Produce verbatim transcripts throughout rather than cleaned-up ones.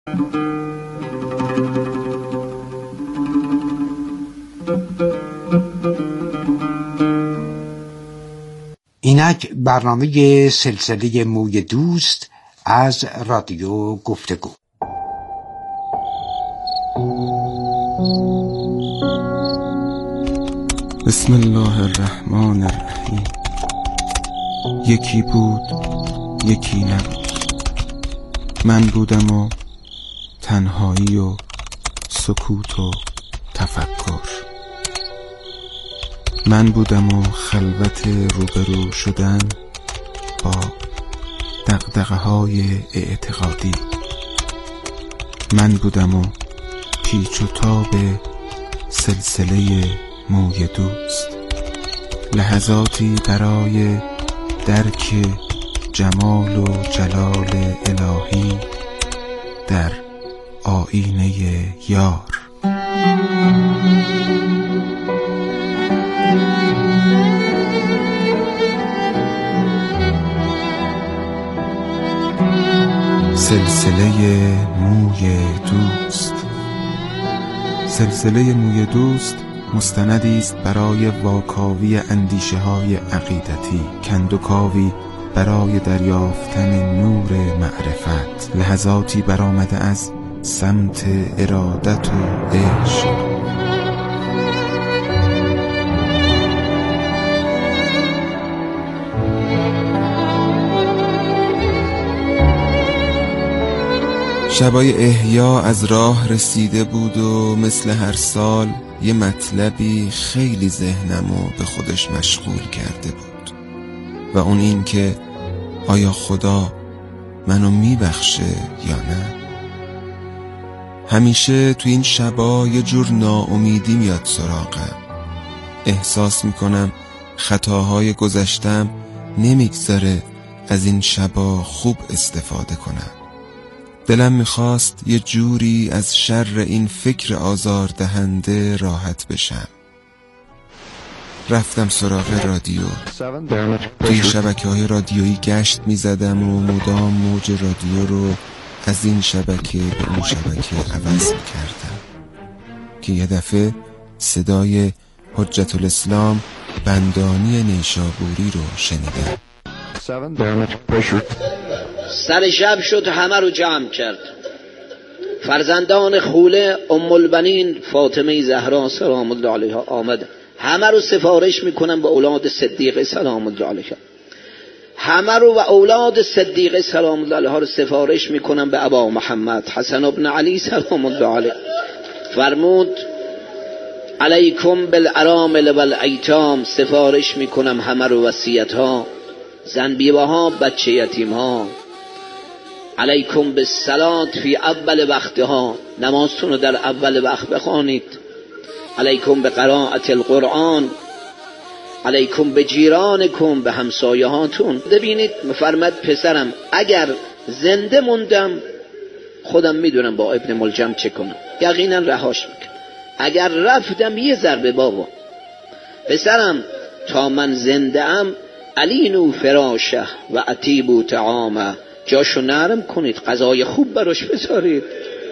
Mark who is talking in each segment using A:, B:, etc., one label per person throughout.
A: اینک برنامه سلسله موی دوست از رادیو گفتگو.
B: بسم الله الرحمن الرحیم. یکی بود یکی نبود، من بودم و تنهایی و سکوت و تفکر، من بودم و خلوت روبرو شدن با دغدغه‌های اعتقادی، من بودم و پیچ و تاب سلسله موی دوست، لحظاتی برای درک جمال و جلال الهی در آیینه یار. سلسله موی دوست. سلسله موی دوست مستندی است برای واکاوی اندیشه های عقیدتی، کندوکاوی برای دریافتن نور معرفت، لحظاتی برآمده از سمت ارادت و عشق. شبای احیا از راه رسیده بود و مثل هر سال یه مطلبی خیلی ذهنمو به خودش مشغول کرده بود و اون این که آیا خدا منو میبخشه یا نه؟ همیشه تو این شبا یه جور ناامیدی میاد سراغم، احساس میکنم خطاهای گذشتم نمیگذاره از این شبا خوب استفاده کنم. دلم میخواست یه جوری از شر این فکر آزار دهنده راحت بشم. رفتم سراغ رادیو، توی شبکه‌های رادیویی گشت میزدم و مدام موج رادیو رو از این شبکه به اون شبکه عوض میکردم که یه دفعه صدای حجت الاسلام بندانی نیشابوری رو شنیدم.
C: سر شب شد همه رو جمع کرد، فرزندان خوله ام البنین فاطمه زهرا سلام الله علیها آمد، همه رو سفارش میکنم به اولاد صدیقه سلام الله علیها، همه رو و اولاد صدیقه سلام الله علیها رو سفارش میکنم به ابا محمد حسن ابن علی سلام الله علیه. فرمود علیکم بالارامل والایتام، سفارش میکنم همه رو وصیت ها، زن بیوه ها، بچه یتیم ها. علیکم بالصلاة فی اول وقتها، نمازتون رو در اول وقت بخوانید. علیکم بقراءت القرآن، علیکم بجیرانکم، به همسایه هاتون. ببینید مفرمد پسرم اگر زنده موندم خودم میدونم با ابن ملجم چه کنم، یقینا رهاش میکنم. اگر رفتم یه ضربه بابا پسرم تا من زنده ام علینو فراشه و اطیبو طعامه، جاشو نرم کنید، غذای خوب براش بذارید.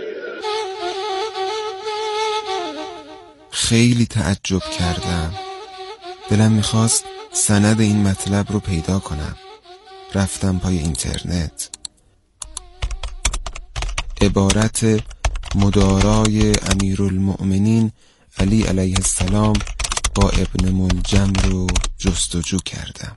B: خیلی تعجب کردم، دلم میخواست سند این مطلب رو پیدا کنم. رفتم پای اینترنت، عبارت مدارای امیرالمؤمنین علی علیه السلام با ابن ملجم رو جستجو کردم.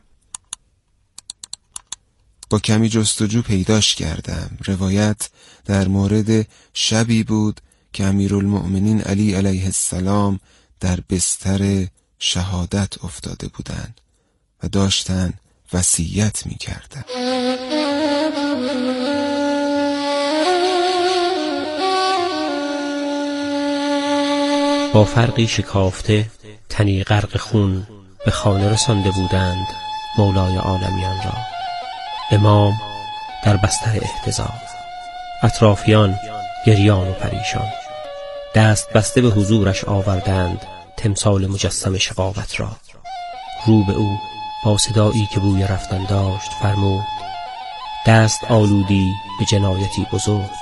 B: با کمی جستجو پیداش کردم. روایت در مورد شبی بود که امیرالمؤمنین علی علیه السلام در بستر شهادت افتاده بودند و داشتن وصیت می کردن.
D: با فرقی شکافته تنی غرق خون به خانه رسانده بودند مولای عالمیان را. امام در بستر احتضار، اطرافیان گریان و پریشان، دست بسته به حضورش آوردند تمثال مجسم شقاوت را. رو به او با صدایی که بوی رفتن داشت فرمود: دست آلودی به جنایتی بزرگ،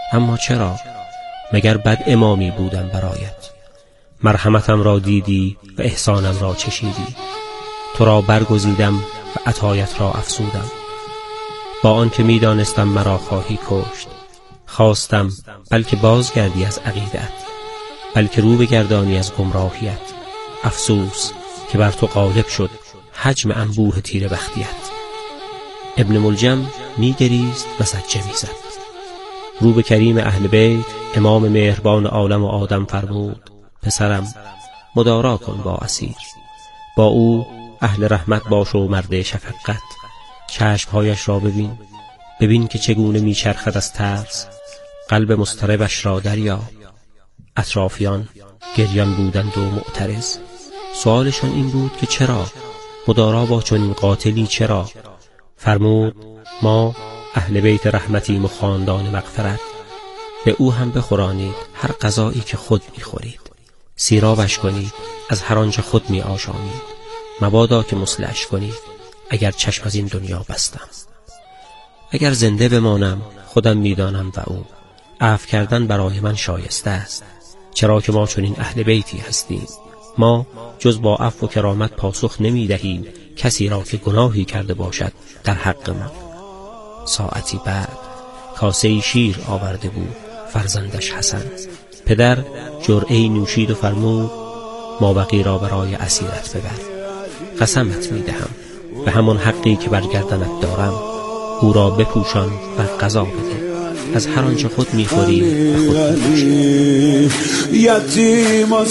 D: اما چرا؟ مگر بد امامی بودم برایت؟ مرحمتم را دیدی و احسانم را چشیدی. تو را برگزیدم و عطایت را افزودم. با آن که می دانستم مرا خواهی کشت، خواستم بلکه بازگردی از عقیدت، بلکه رو بگردانی از گمراهیت. افسوس که بر تو غالب شد حجم انبوه تیر بختیت. ابن ملجم می گریست و زجه می زد. رو به کریم اهل بیت امام مهربان عالم و آدم فرمود: پسرم، مدارا کن با اسیر. با او اهل رحمت باش و مرد شفقت. چشمهایش را ببین، ببین که چگونه می چرخد از ترس. قلب مضطربش را دریا. اطرافیان گریان بودند و معترض. سوالشان این بود که چرا؟ مدارا با چنین قاتلی چرا؟ فرمود: ما اهل بیت رحمتیم و خاندان مغفرت. به او هم بخورانید هر غذایی که خود میخورید. سیرابش کنید از هر آنچه خود می آشامید. مبادا که مصلحش کنید اگر چشم از این دنیا بستم. اگر زنده بمانم خودم میدانم و او عفو کردن برای من شایسته است، چرا که ما چنین اهل بیتی هستیم. ما جز با عفو و کرامت پاسخ نمی دهیم کسی را که گناهی کرده باشد در حق ما. ساعتی بعد کاسه شیر آورده بود فرزندش حسن. پدر جرعه‌ای نوشید و فرمود: مابقی را برای اسیرت ببر. قسمت می دهم به همان حقی که بر گردنت دارم او را بپوشان و غذا بده. از هر آنچه خود می‌خوریم و خود می‌نوشیم.
E: یتیم و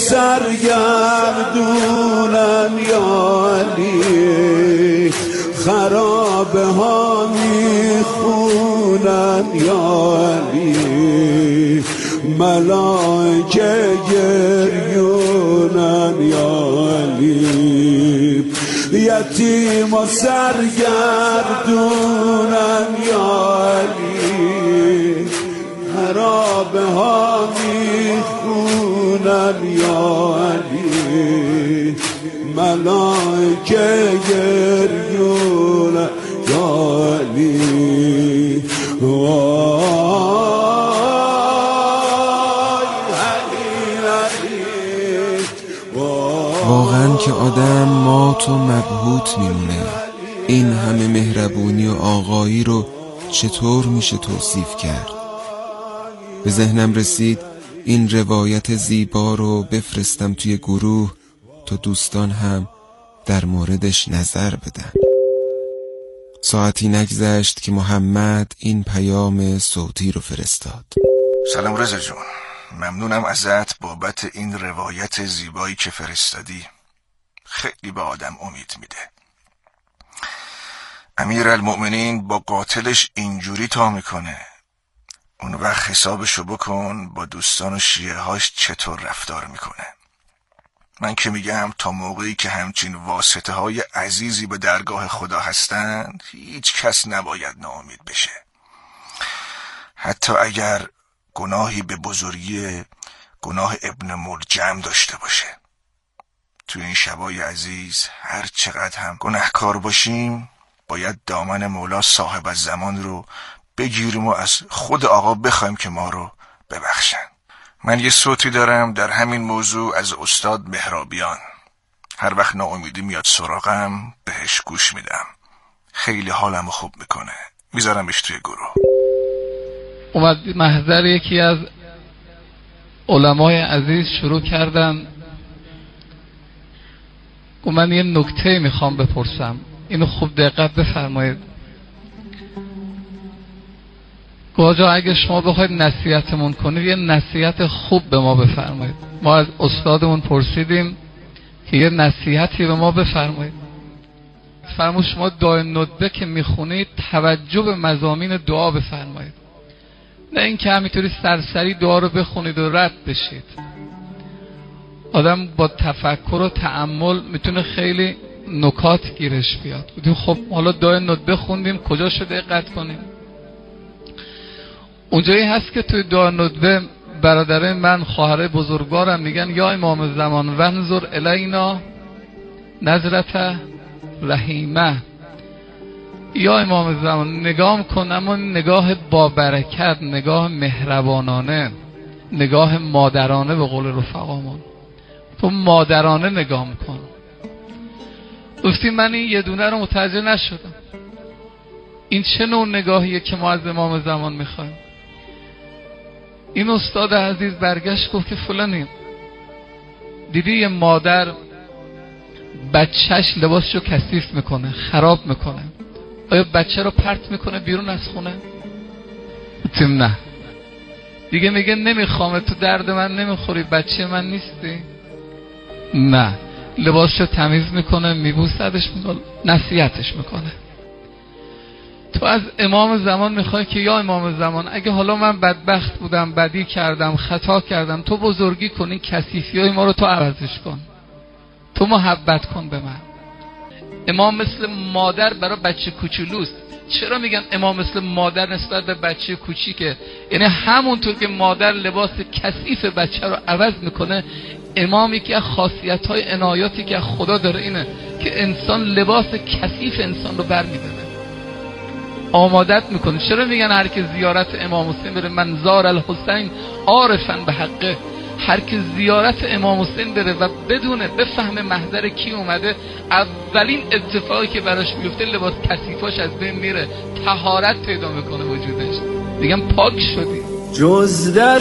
E: سرگردونم یا علی، خرابه ها میخونم یا علی، ملائکه گریونم یا علی، یتیم و سرگردونم یا علی، خرابه ها میخونم یا علی، ملائکه گریونم یا علی.
B: واقعا که آدم مات و مبهوت میمونه. این همه مهربونی و آقایی رو چطور میشه توصیف کرد؟ به ذهنم رسید این روایت زیبا رو بفرستم توی گروه تا دوستان هم در موردش نظر بدن. ساعتی نگذشت که محمد این پیام صوتی رو فرستاد:
F: سلام رضا جون، ممنونم ازت بابت این روایت زیبایی که فرستادی. خیلی به آدم امید میده. امیرالمؤمنین با قاتلش اینجوری تا میکنه، اون وقت حسابشو بکن با دوستان و شیعه هاش چطور رفتار میکنه. من که میگم تا موقعی که همچین واسطه های عزیزی به درگاه خدا هستند هیچ کس نباید ناامید بشه، حتی اگر گناهی به بزرگی گناه ابن ملجم داشته باشه. تو این شبای عزیز هر چقدر هم گناهکار باشیم باید دامن مولا صاحب الزمان رو بگیریم و از خود آقا بخوایم که ما رو ببخشن. من یه صوتی دارم در همین موضوع از استاد مهرابیان. هر وقت ناامیدی میاد سراغم بهش گوش میدم، خیلی حالمو خوب میکنه. میذارمش توی گروه.
G: اومد محضر یکی از علمای عزیز شروع کردن، گفت من یه نکته میخوام بپرسم، اینو خوب دقت بفرمایید. گوجا اگه شما بخواید نصیحتمون کنید یه نصیحت خوب به ما بفرمایید. ما از استادمون پرسیدیم که یه نصیحتی به ما بفرمایید. فرمود شما دعای ندبه که میخونید توجه به مضامین دعا بفرمایید، نه این که همینطوری سرسری دعا رو بخونید و رد بشید. آدم با تفکر و تأمل میتونه خیلی نکات گیرش بیاد. خب حالا دعای ندبه خوندیم، کجاشو دقت کنیم؟ اونجایی هست که توی دعای ندبه برادر من خواهر بزرگوارم میگن یا امام زمان ونظر الینا نظرت رحیمه، یا امام زمان نگاه کن، اما نگاه با برکت، نگاه مهربانانه، نگاه مادرانه به قول رفقامون. تو مادرانه نگاه کن. گفتی من این یه دونه رو متوجه نشدم. این چه نوع نگاهیه که ما از امام زمان میخوایم؟ این استاد عزیز برگشت گفت که فلانی دیدی یه مادر بچهش لباسشو کثیف میکنه، خراب میکنه، آیا بچه رو پرت میکنه بیرون از خونه؟ گفتیم نه. دیگه میگه نمیخوام، تو درد من نمیخوری، بچه من نیستی؟ نه. لباسشو تمیز میکنه، میبوسدش، میکنه، نصیحتش میکنه. تو از امام زمان میخوای که یا امام زمان اگه حالا من بدبخت بودم، بدی کردم، خطا کردم، تو بزرگی کن، این کثیفی های ما رو تو عوضش کن، تو محبت کن به من. امام مثل مادر برای بچه کوچولوست. چرا میگن امام مثل مادر نسبت به بچه کوچیکه؟ یعنی همونطور که مادر لباس کثیف بچه رو عوض میکنه، امامی که خاصیت‌های عنایاتی که خدا داره اینه که انسان لباس کثیف انسان رو برمی‌داره، آمادت میکنه. چرا میگن هر که زیارت امام حسین بره، من زار الحسین عارفاً به حقه، هر که زیارت امام حسین بره و بدونه بفهمه محضر کی اومده، اولین اتفاقی که براش میفته لباس کثیفاش از بین میره، طهارت پیدا میکنه وجودش، میگم پاک شدی.
H: جز در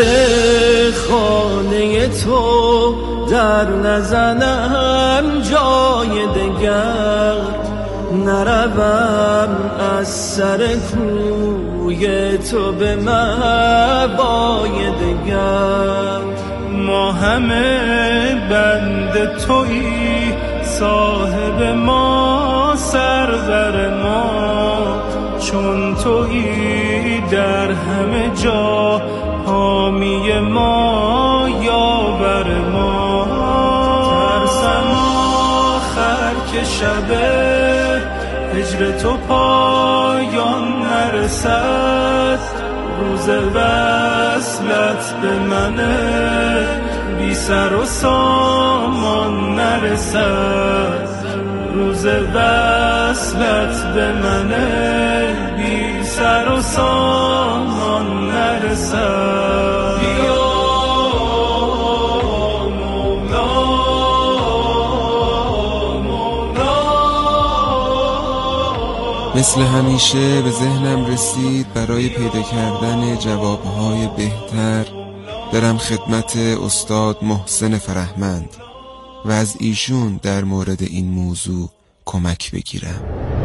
H: خانه تو در نزنم جای دگر، نروم از سر کوی تو به مهوای دگر. ما همه بند تویی، صاحب ما سرور ما، چون تویی در همه جا حامی ما یاور ما. ترسم آخر که شبه هجر تو پایان نرسد، روز وصلت به منه بی سر و سامان نرسد، روز وصلت به منه بی سر و سامان نرسد. یا مولا مولا.
B: مثل همیشه به ذهنم رسید برای پیدا کردن جوابهای بهتر برم خدمت استاد محسن فرهمند و از ایشون در مورد این موضوع کمک بگیرم.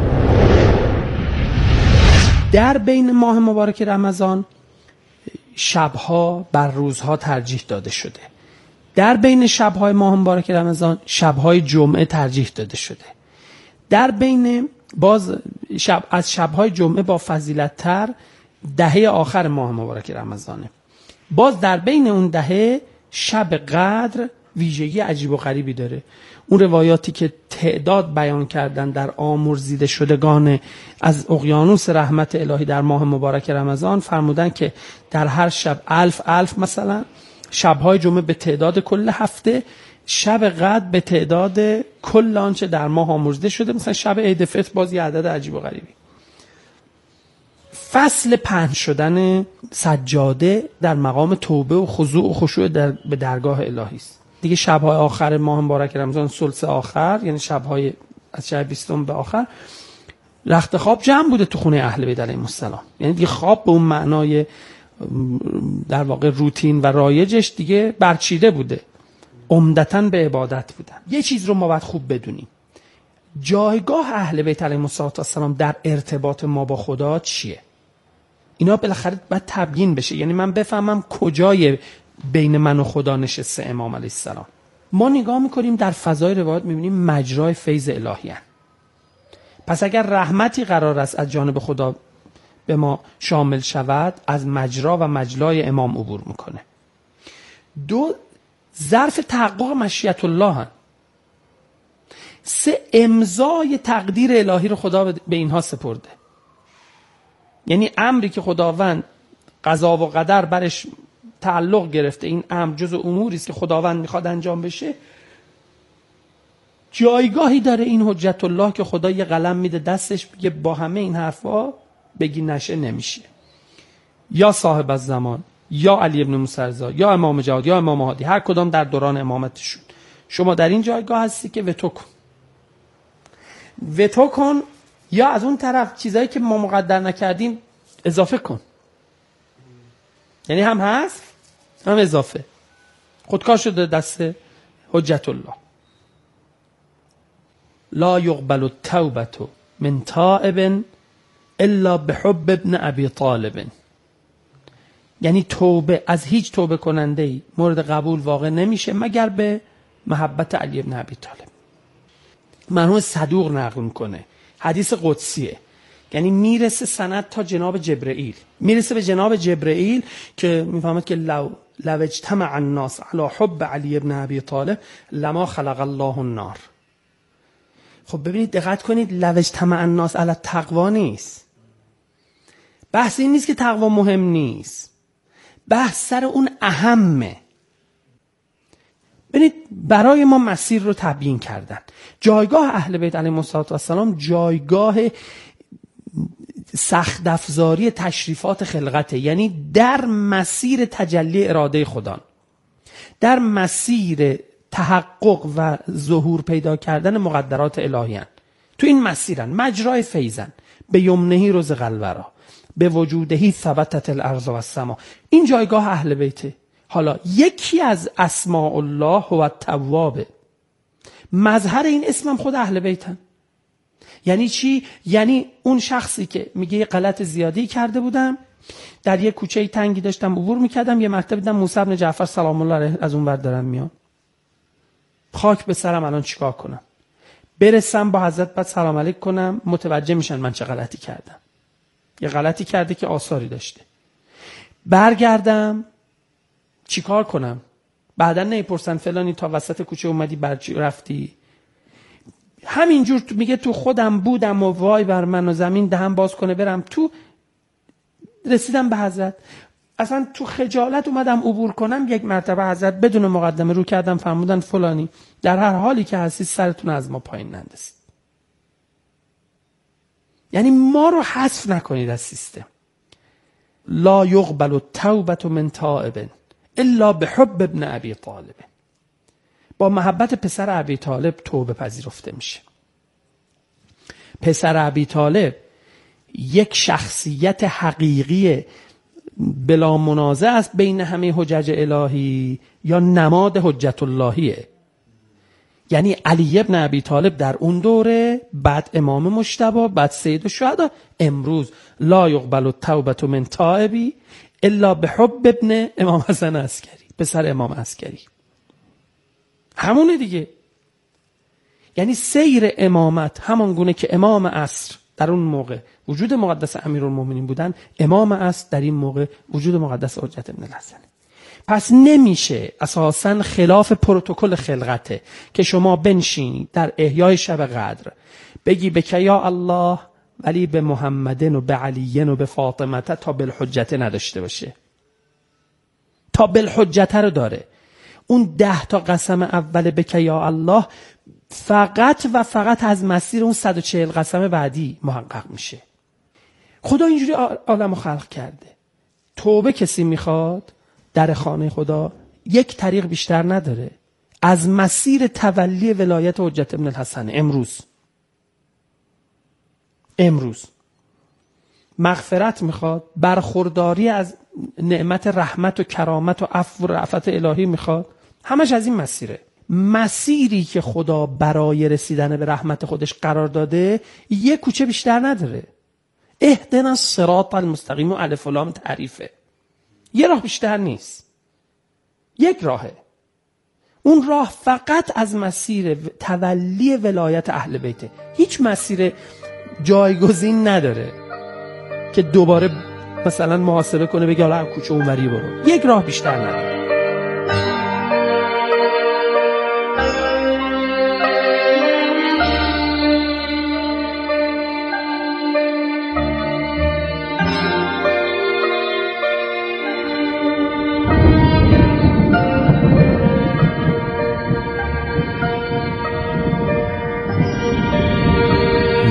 I: در بین ماه مبارک رمضان شبها بر روزها ترجیح داده شده. در بین شبهای ماه مبارک رمضان شبهای جمعه ترجیح داده شده. در بین باز شب از شبهای جمعه با فضیلت تر دهه آخر ماه مبارک رمضانه. باز در بین اون دهه شب قدر ویژگی عجیب و غریبی داره. اون روایاتی که تعداد بیان کردن در آمرزیده شدگان از اقیانوس رحمت الهی در ماه مبارک رمضان فرمودن که در هر شب الف الف، مثلا شبهای جمعه به تعداد کل هفته، شب قدر به تعداد کل آنچه در ماه آمرزیده شده، مثلا شب عید فطر باز یه عدد عجیب و غریبی. فصل پهن شدن سجاده در مقام توبه و خضوع و خشوع در به درگاه الهی است. دیگه شب‌های آخر ماه مبارک رمضان، ثلث آخر، یعنی شب‌های از شب بیستم به آخر، رخت خواب جمع بوده تو خونه اهل بیت علیهم السلام. یعنی دیگه خواب به اون معنای در واقع روتین و رایجش دیگه برچیده بوده، عمدتاً به عبادت بودن. یه چیز رو ما باید خوب بدونیم، جایگاه اهل بیت علیهم السلام در ارتباط ما با خدا چیه؟ اینا بالاخره باید تبیین بشه، یعنی من بفهمم کجای بین من و خدا نشسته امام علیه السلام. ما نگاه میکنیم در فضای روایات میبینیم مجرای فیض الهی هست. پس اگر رحمتی قرار است از جانب خدا به ما شامل شود، از مجرا و مجلای امام عبور میکنه. دو، ظرف تحقق مشیت الله هست. سه، امضای تقدیر الهی رو خدا به اینها سپرده. یعنی امری که خداوند قضا و قدر برش تعلق گرفته، این امر جزء اموری است که خداوند میخواد انجام بشه، جایگاهی داره این حجت الله که خدا یه قلم میده دستش میگه با همه این حرفا بگی نشه نمیشه. یا صاحب الزمان، یا علی ابن موسی رضا، یا امام جواد، یا امام هادی، هر کدام در دوران امامتشون، شما در این جایگاه هستی که وتو کن. وتو کن، یا از اون طرف چیزایی که ما مقدر نکردیم اضافه کن. یعنی هم هست هم اضافه. خودکار شده دست حجت الله. لا یقبل التوبه من تائب الا بحب ابن ابی طالب. یعنی توبه از هیچ توبه کننده ای مورد قبول واقع نمیشه مگر به محبت علی ابن ابی طالب. مرحوم صدوق نقل میکنه، حدیث قدسیه، یعنی میرسه سند تا جناب جبرئیل، میرسه به جناب جبرئیل که میفهمد که لو لو اجتمع الناس علی حب علی ابن ابی طالب لما خلق الله النار. خب ببینید دقت کنید، لو اجتمع الناس علی تقوا نیست. بحث این نیست که تقوا مهم نیست، بحث سر اون اهمه. ببینید برای ما مسیر رو تبیین کردن. جایگاه اهل بیت علیهم السلام جایگاه سخت افزاری تشریفات خلقته، یعنی در مسیر تجلی اراده خدا، در مسیر تحقق و ظهور پیدا کردن مقدرات الهیان. تو این مسیرن، مجرای فیضن، به یمنهی رزق الورا، به وجودهی ثبتت الارض و السما. این جایگاه اهل بیته. حالا یکی از اسماء الله هو التواب، مظهر این اسمم خود اهل بیتن. یعنی چی؟ یعنی اون شخصی که میگه یه غلط زیادی کرده بودم، در یه کوچه تنگی داشتم عبور میکردم، یه مرتبه دیدم موسی بن جعفر سلام الله علیه از اون ور دارم میان، خاک به سرم الان چیکار کنم؟ برسم با حضرت بعد سلام علیک کنم، متوجه میشن من چه غلطی کردم. یه غلطی کرده که آثاری داشته. برگردم چیکار کنم؟ بعدن نمیپرسن فلانی تا وسط کوچه اومدی برچی رفتی؟ همینجور میگه تو خودم بودم و وای بر من و زمین دهم باز کنه برم تو. رسیدم به حضرت، اصلا تو خجالت اومدم عبور کنم. یک مرتبه حضرت بدون مقدمه رو کردم، فرمودن فلانی در هر حالی که هستی سرتون از ما پایین نندازید. یعنی ما رو حذف نکنید از سیستم. لا یقبل التوبه من تائب الا بحب ابن ابی طالب. با محبت پسر ابی طالب توبه پذیرفته میشه. پسر ابی طالب یک شخصیت حقیقی بلا منازع است بین همه حجج الهی، یا نماد حجت اللهیه. یعنی علی ابن ابی طالب در اون دوره، بعد امام مجتبی، بعد سید الشهدا، امروز لا یقبل التوبه من تائبی الا بحب ابن امام حسن عسکری، پسر امام عسکری. همونه دیگه. یعنی سیر امامت همان گونه که امام عصر در اون موقع وجود مقدس امیرالمومنین بودن، امام عصر در این موقع وجود مقدس حجت ابن الحسن. پس نمیشه، اساساً خلاف پروتکل خلقته که شما بنشینی در احیای شب قدر بگی بک یا الله ولی به محمدن و به علیین و به فاطمه تا بالحجت نداشته باشه. تا بالحجت رو داره. اون ده تا قسم اول بک یا الله فقط و فقط از مسیر اون صد و چهل قسم بعدی محقق میشه. خدا اینجوری عالمو خلق کرده. توبه کسی میخواد در خانه خدا یک طریق بیشتر نداره، از مسیر تولی ولایت حجت ابن الحسن. امروز امروز مغفرت میخواد، برخورداری از نعمت رحمت و کرامت و عفو و رأفت الهی میخواد، همش از این مسیره. مسیری که خدا برای رسیدن به رحمت خودش قرار داده یک کوچه بیشتر نداره. اهدنا الصراط المستقیم و الف و لام تعریفه. یه راه بیشتر نیست، یک راهه. اون راه فقط از مسیر تولی ولایت اهل بیته. هیچ مسیر جایگزین نداره که دوباره مثلا محاسبه کنه بگه حالا کوچه اونوری برو. یک راه بیشتر نداره.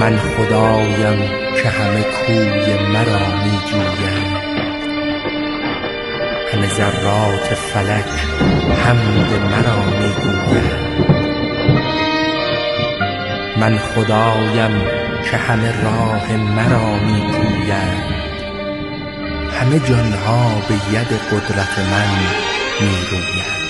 D: من خدایم که همه کوی مرا می جویند، همه ذرات فلک حمد مرا می گویند. من خدایم که همه راه مرا می پویند، همه جانها به ید قدرت من می رویند.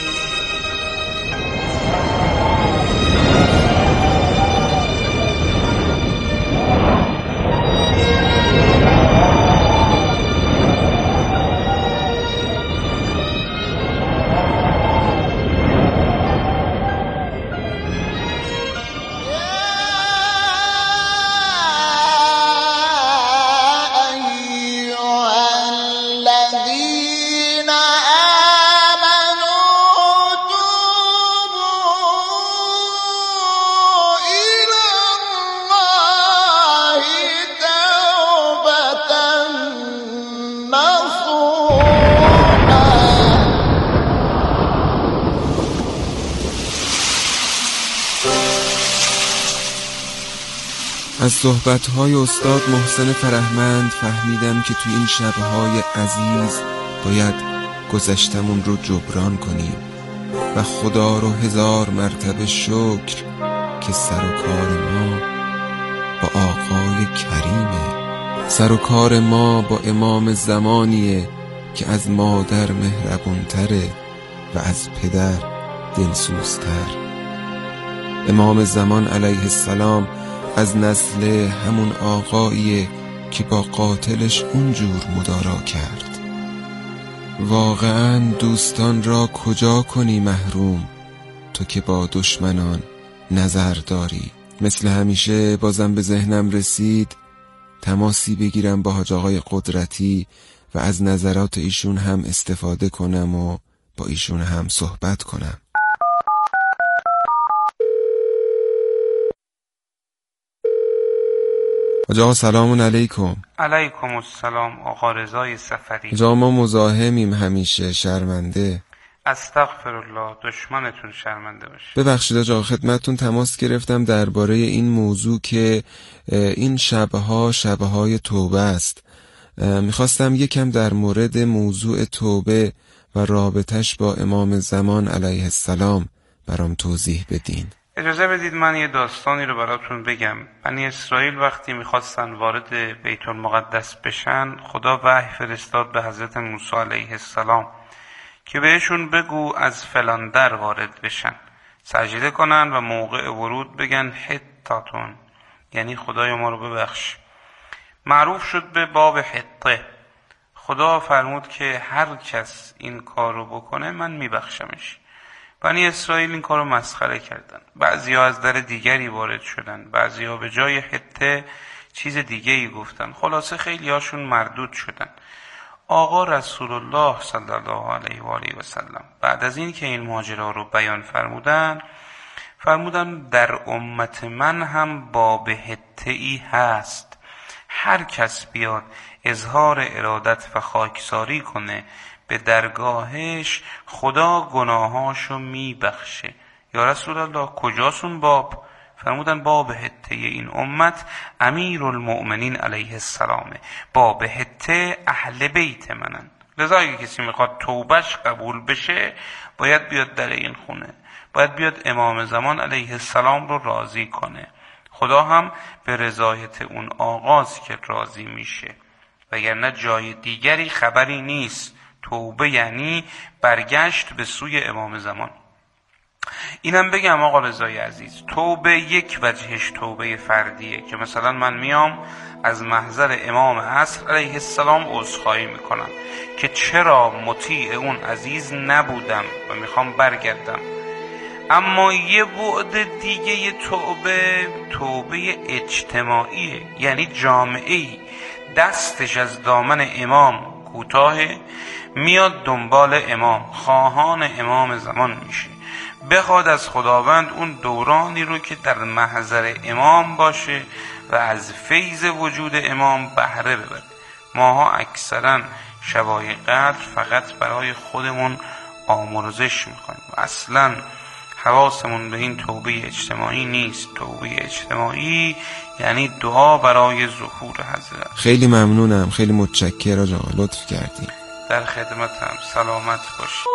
B: از صحبت‌های استاد محسن فرهمند فهمیدم که تو این شب‌های عزیز باید گذشتمون رو جبران کنیم و خدا رو هزار مرتبه شکر که سر و کار ما با آقای کریمه، سر و کار ما با امام زمانیه که از مادر مهربونتره و از پدر دلسوزتر. امام زمان علیه السلام از نسل همون آقاییه که با قاتلش اونجور مدارا کرد. واقعا دوستان را کجا کنی محروم، تو که با دشمنان نظر داری. مثل همیشه بازم به ذهنم رسید تماسی بگیرم با حاج آقای قدرتی و از نظرات ایشون هم استفاده کنم و با ایشون هم صحبت کنم. حاج آقا سلام علیکم.
J: علیکم السلام آقا رضای سفری.
B: حاج آقا ما مزاحمیم، همیشه شرمنده.
J: استغفرالله، دشمنتون شرمنده باشه.
B: ببخشید حاج آقا خدمتتون تماس گرفتم درباره این موضوع که این شبها شبهای توبه است. میخواستم یکم در مورد موضوع توبه و رابطش با امام زمان علیه السلام برام توضیح بدین.
J: اجازه بدید من یه داستانی رو براتون بگم. بنی اسرائیل وقتی میخواستن وارد بیت المقدس بشن، خدا وحی فرستاد به حضرت موسی علیه السلام که بهشون بگو از فلان در وارد بشن، سجده کنن و موقع ورود بگن حتاتون، یعنی خدای ما رو ببخش. معروف شد به باب حته. خدا فرمود که هر کس این کار رو بکنه من میبخشمش. بنی اسرائیل این کار رو مسخره کردن. بعضی ها از در دیگری وارد شدن، بعضی ها به جای حته چیز دیگری گفتن. خلاصه خیلی هاشون مردود شدن. آقا رسول الله صلی الله علیه و آله و سلم بعد از این که این ماجرا رو بیان فرمودن، فرمودن در امت من هم باب حته‌ای هست. هر کس بیاد اظهار ارادت و خاکساری کنه به درگاهش، خدا گناهاشو میبخشه. یا رسول الله کجاسون باب؟ فرمودن باب حته این امت امیر المؤمنین علیه السلامه، باب حته اهل بیت منن. لذا اگه کسی میخواد توبش قبول بشه باید بیاد در این خونه، باید بیاد امام زمان علیه السلام رو راضی کنه. خدا هم به رضایت اون آغاز که راضی میشه، وگرنه جای دیگری خبری نیست. توبه یعنی برگشت به سوی امام زمان. اینم بگم آقا رضای عزیز، توبه یک وجهش توبه فردیه که مثلا من میام از محضر امام عصر علیه السلام عذرخواهی میکنم که چرا مطیع اون عزیز نبودم و میخوام برگردم. اما یه بعد دیگه توبه توبه اجتماعیه، یعنی جامعه‌ای دستش از دامن امام کوتاه میاد دنبال امام، خواهان امام زمان میشه، بخواد از خداوند اون دورانی رو که در محضر امام باشه و از فیض وجود امام بهره ببره. ماها اکثرا شبای قدر فقط برای خودمون آمرزش میکنیم و اصلا حواسمون به این توبه اجتماعی نیست. توبه اجتماعی یعنی دعا برای ظهور حضرت.
B: خیلی ممنونم، خیلی متشکرم آقا، لطف کردیم.
J: در خدمتم، سلامت باشی.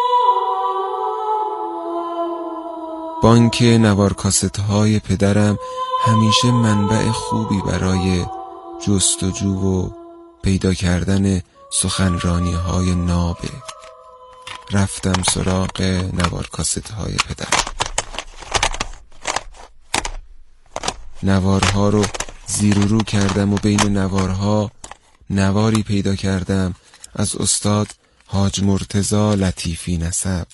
B: بانک نوار کاست های پدرم همیشه منبع خوبی برای جستجو و پیدا کردن سخنرانی های نابه. رفتم سراغ نوار کاست های پدرم، نوارها رو زیر و رو کردم و بین نوارها نواری پیدا کردم از استاد حاج مرتضی لطیفی نسب.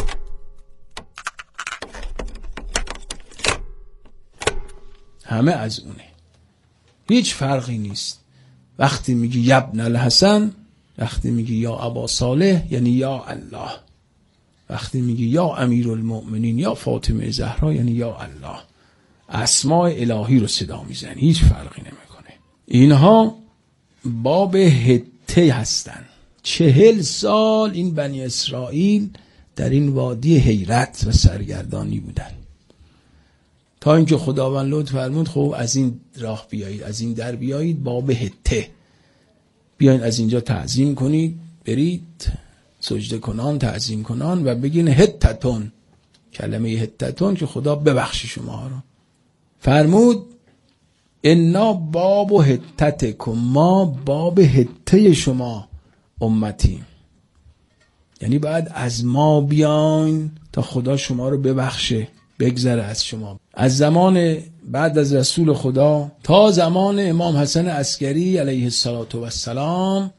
K: همه از اونه، هیچ فرقی نیست. وقتی میگی یبن الحسن، وقتی میگی یا ابا صالح یعنی یا الله، وقتی میگی یا امیر المؤمنین یا فاطمه زهرا یعنی یا الله. اسماء الهی رو صدا میزنی، هیچ فرقی نمیکنه. اینها باب هته هستن. چهل سال این بنی اسرائیل در این وادی حیرت و سرگردانی بودن تا اینکه خداوند لطف فرمود خب از این راه بیایید، از این در بیایید، باب هته بیاین، از اینجا تعظیم کنید، برید سجده کنان تعظیم کنان و بگین هتتون، کلمه هتتون که خدا ببخشی شما رو. فرمود انا باب هتتکم، ما باب هته شما امتی، یعنی بعد از ما بیاین تا خدا شما رو ببخشه، بگذره از شما. از زمان بعد از رسول خدا تا زمان امام حسن عسکری علیه السلام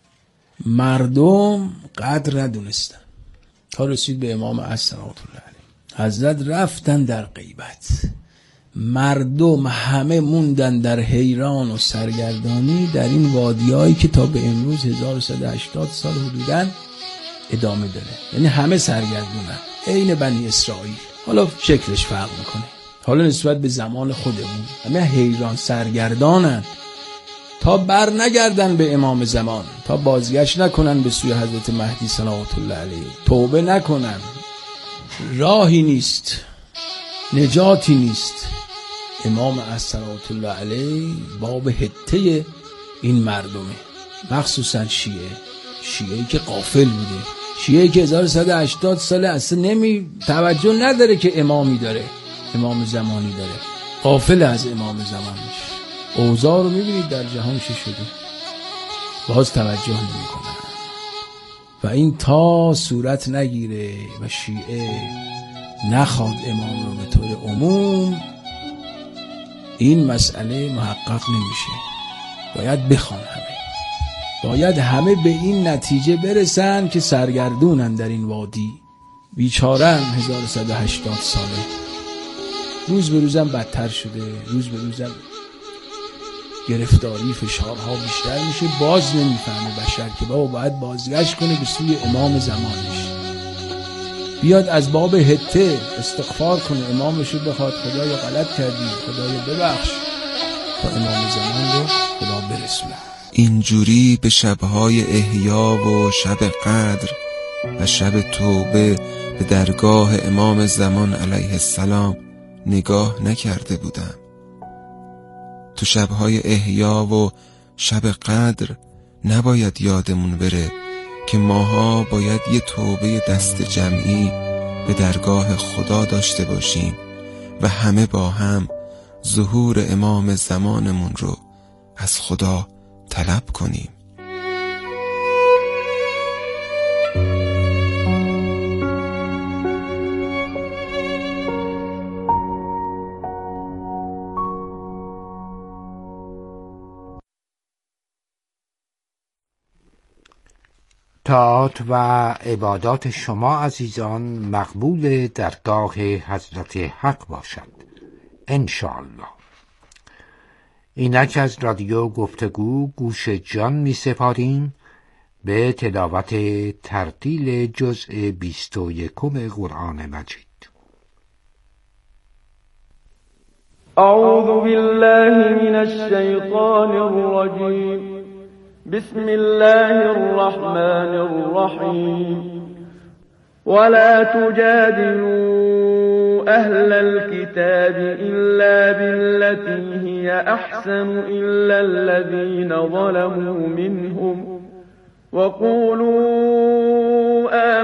K: مردم قدر ندونستن تا رسید به امام عصر رحمت الله علیه. حضرت رفتن در غیبت، مردم همه موندن در حیران و سرگردانی در این وادیایی که تا به امروز هزار و صد و هشتاد سال حدوداً ادامه داره. یعنی همه سرگردونن عین بنی اسرائیل. حالا شکلش فرق میکنه، حالا نسبت به زمان خودمون همه حیران سرگردانن تا بر نگردن به امام زمان، تا بازگشت نکنن به سوی حضرت مهدی صلوات الله علیه، توبه نکنن. راهی نیست، نجاتی نیست. امام صلوات الله علیه باب هته این مردمه، مخصوصا شیعه، شیعه‌ای که غافل بوده، شیعه‌ای که هزار و صد و هشتاد ساله اصلا نمی توجه نداره که امامی داره، امام زمانی داره، غافل از امام زمانش. اوضاع رو میبینید در جهان چه شده، باز توجه نمی کنن و این تا صورت نگیره و شیعه نخواد امام رو به طور عموم، این مسئله محقق نمیشه. باید بخوان همه، باید همه به این نتیجه برسن که سرگردونن در این وادی، بیچارن. هزار و صد و هشتاد ساله روز به روزم بدتر شده، روز به روزم گرفتاری فشارها بیشتر میشه. باز نمیفهمه بشر که بابا باید بازگشت کنه به سوی امام زمانش، بیاد از باب هته استغفار کنه، امامشو بخواد خدایا غلط کردی، خدایا ببخش، تا امام زمان رو خدا برسونه.
B: اینجوری به شبهای احیا و شب قدر و شب توبه به درگاه امام زمان علیه السلام نگاه نکرده بودم. تو شبهای احیا و شب قدر نباید یادمون بره که ماها باید یه توبه دست جمعی به درگاه خدا داشته باشیم و همه با هم ظهور امام زمانمون رو از خدا طلب کنیم.
A: طاعات و عبادات شما عزیزان مقبول درگاه حضرت حق باشد انشاءالله. اینک از رادیو گفتگو گوش جان می سپاریم به تلاوت ترتیل جزء بیست و یکم قرآن مجید.
L: اعوذ بالله من الشیطان الرجیم. بسم الله الرحمن الرحیم. ولا تجادلوا أهل الكتاب إلا بالتي هي أحسن إلا الذين ظلموا منهم وقولوا